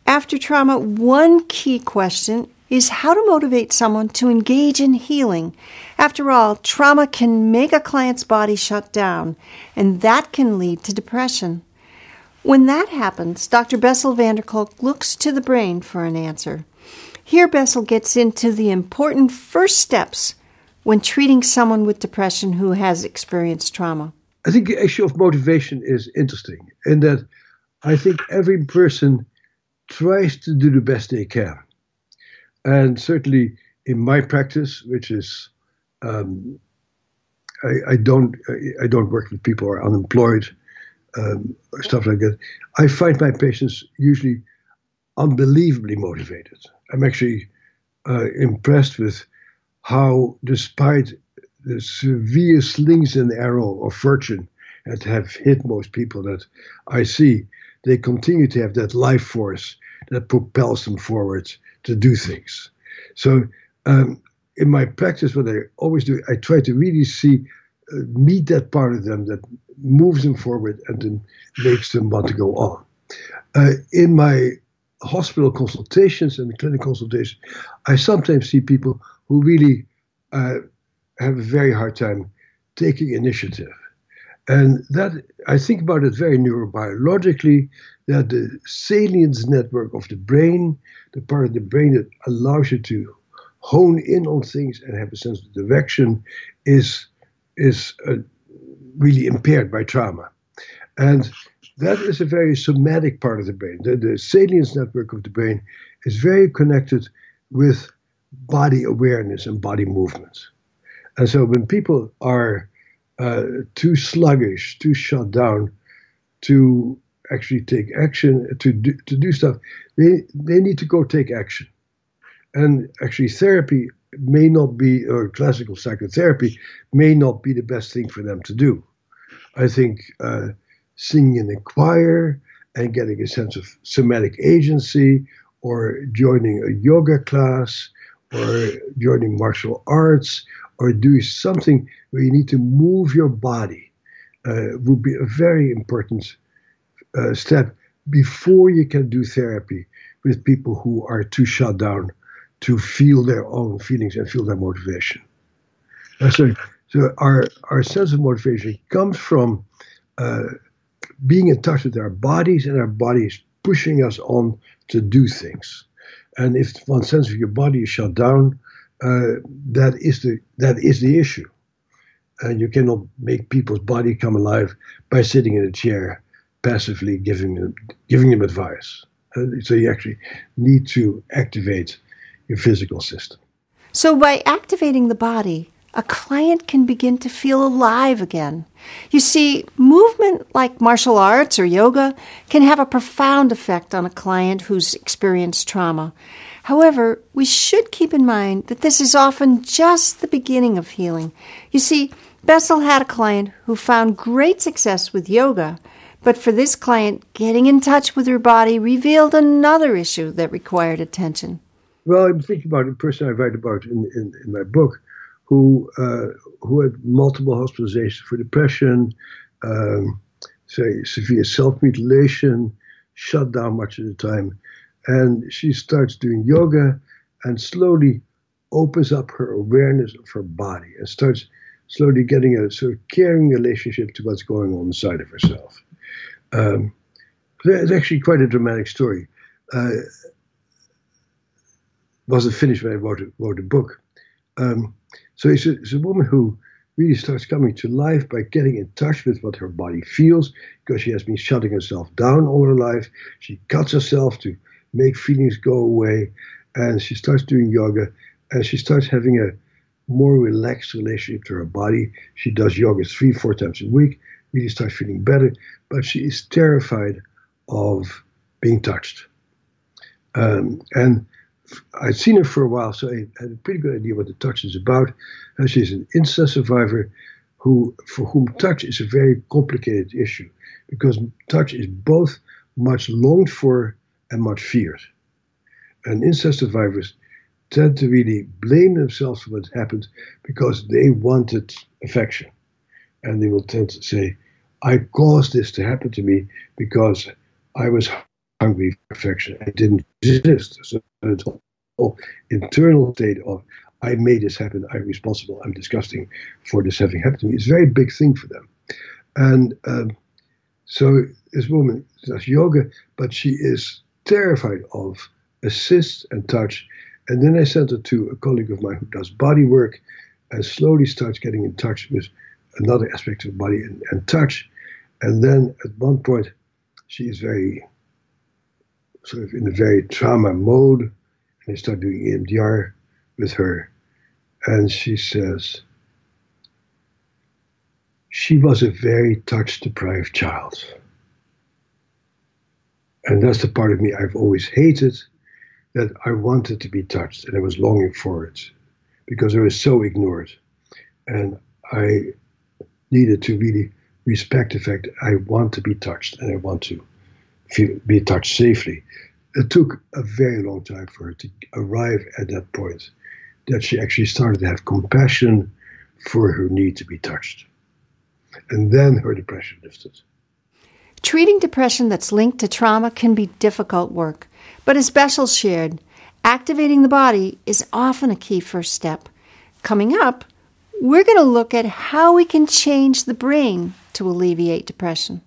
After trauma, one key question is how to motivate someone to engage in healing. After all, trauma can make a client's body shut down, and that can lead to depression. When that happens, Dr. Bessel van der Kolk looks to the brain for an answer. Here, Bessel gets into the important first steps when treating someone with depression who has experienced trauma. I think the issue of motivation is interesting in that I think every person tries to do the best they can. And certainly in my practice, which is, I don't work with people who are unemployed, or stuff like that. I find my patients usually unbelievably motivated. I'm actually impressed with how, despite the severe slings and arrow of fortune that have hit most people that I see, they continue to have that life force that propels them forward to do things. So in my practice, what I always do, I try to really meet that part of them that moves them forward and then makes them want to go on. In my hospital consultations and clinic consultations, I sometimes see people who really have a very hard time taking initiative. And that, I think about it very neurobiologically, that the salience network of the brain, the part of the brain that allows you to hone in on things and have a sense of direction, is really impaired by trauma. And that is a very somatic part of the brain. The salience network of the brain is very connected with body awareness and body movements. And so when people are too sluggish, too shut down to actually take action, to do stuff, they need to go take action. And actually therapy may not be, or classical psychotherapy may not be the best thing for them to do. I think singing in a choir and getting a sense of somatic agency, or joining a yoga class, or joining martial arts, or doing something where you need to move your body would be a very important step before you can do therapy with people who are too shut down to feel their own feelings and feel their motivation. So our sense of motivation comes from being in touch with our bodies, and our bodies pushing us on to do things. And if one sense of your body is shut down, that is the issue. And you cannot make people's body come alive by sitting in a chair passively giving them advice. So you actually need to activate your physical system. So by activating the body, a client can begin to feel alive again. You see, movement like martial arts or yoga can have a profound effect on a client who's experienced trauma. However, we should keep in mind that this is often just the beginning of healing. You see, Bessel had a client who found great success with yoga, but for this client, getting in touch with her body revealed another issue that required attention. Well, I'm thinking about a person I write about in my book who had multiple hospitalizations for depression, severe self-mutilation, shut down much of the time. And she starts doing yoga and slowly opens up her awareness of her body and starts slowly getting a sort of caring relationship to what's going on inside of herself. It's actually quite a dramatic story. Wasn't finished when I wrote the book. So it's a woman who really starts coming to life by getting in touch with what her body feels, because she has been shutting herself down all her life. She cuts herself to make feelings go away, and she starts doing yoga, and she starts having a more relaxed relationship to her body. She does yoga 3-4 times a week, really starts feeling better, but she is terrified of being touched. And I'd seen her for a while, so I had a pretty good idea what the touch is about. And she's an incest survivor for whom touch is a very complicated issue, because touch is both much longed for and much feared. And incest survivors tend to really blame themselves for what happened because they wanted affection. And they will tend to say, I caused this to happen to me because I was hard hungry for perfection and didn't resist. So the whole internal state of, I made this happen, I'm responsible, I'm disgusting for this having happened to me, is a very big thing for them. And so this woman does yoga, but she is terrified of assist and touch. And then I sent her to a colleague of mine who does body work and slowly starts getting in touch with another aspect of body and touch. And then at one point, she is very, sort of in a very trauma mode. And I start doing EMDR with her. And she says, she was a very touch-deprived child. And that's the part of me I've always hated, that I wanted to be touched and I was longing for it because I was so ignored. And I needed to really respect the fact that I want to be touched and I want to be touched safely. It took a very long time for her to arrive at that point, that she actually started to have compassion for her need to be touched. And then her depression lifted. Treating depression that's linked to trauma can be difficult work, but as Bessel shared, activating the body is often a key first step. Coming up, we're going to look at how we can change the brain to alleviate depression.